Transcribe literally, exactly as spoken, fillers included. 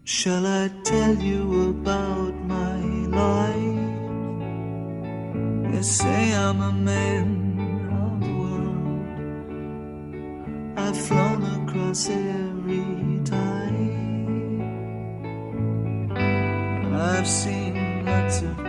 Shall I tell you about my life? They say I'm a man of the world. I've flown across every tide. I've seen lots of